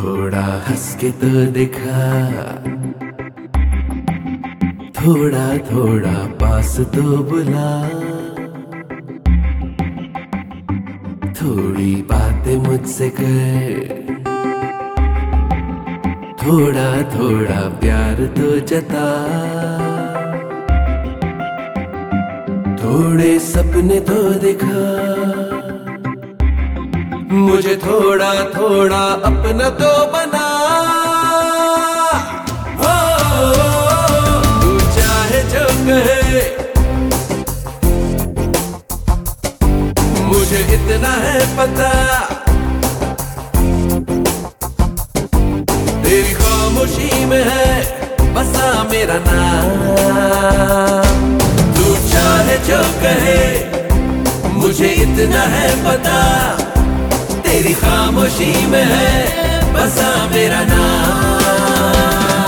थोड़ा हंस के तो दिखा, थोड़ा थोड़ा पास तो बुला, थोड़ी बातें मुझसे कर, थोड़ा थोड़ा प्यार तो जता, थोड़े सपने तो दिखा, मुझे थोड़ा थोड़ा अपना तो बना। हो तू चाहे जो कहे, मुझे इतना है पता, तेरी खामोशी में है बसा मेरा नाम। तू चाहे जो कहे, मुझे इतना है पता, तेरी खामोशी में है बसा मेरा नाम।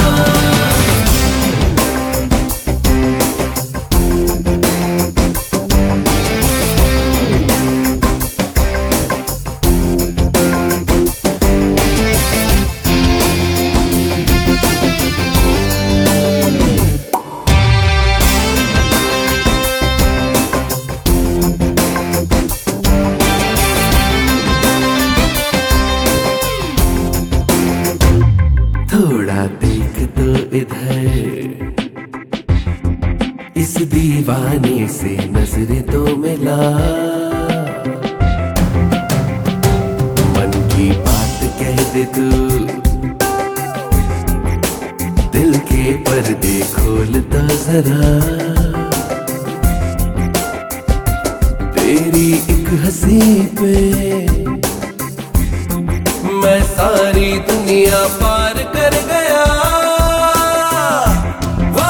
थोड़ा देख तो इधर, इस दीवाने से नजरें तो मिला, मन की बात कह दे तू, दिल के पर्दे खोल तो जरा, तेरी एक हंसी पे मैं सारी दुनिया पार कर गया। हो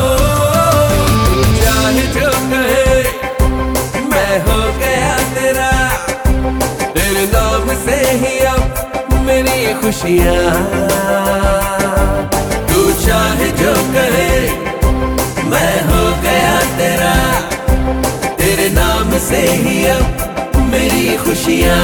चाहे जो कहे, मैं हो गया तेरा, तेरे नाम से ही अब मेरी खुशियाँ। तू चाहे जो कहे, मैं हो गया तेरा, तेरे नाम से ही अब मेरी खुशियाँ।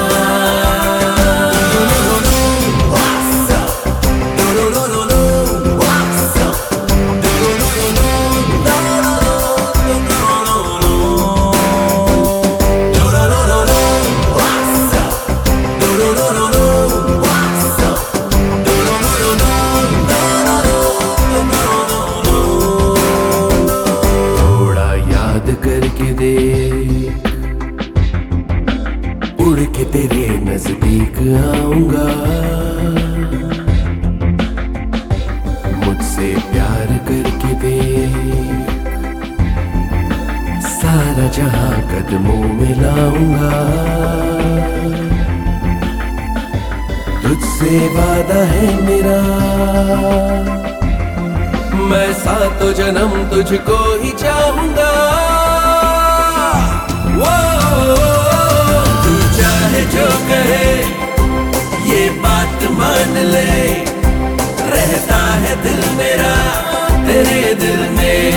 करके देख, उड़ के तेरे नजदीक आऊंगा, मुझसे प्यार करके देख, सारा जहां कदमों में लाऊंगा, तुझसे वादा है मेरा, मैं सातों जन्म तुझको ही चाहूंगा। तू चाहे जो कहे, ये बात मान ले, रहता है दिल मेरा तेरे दिल में।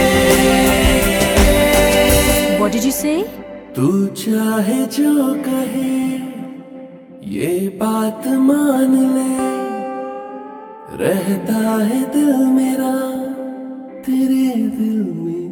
What did you say? तू चाहे जो कहे, ये बात मान ले, रहता है दिल मेरा तेरे दिल में।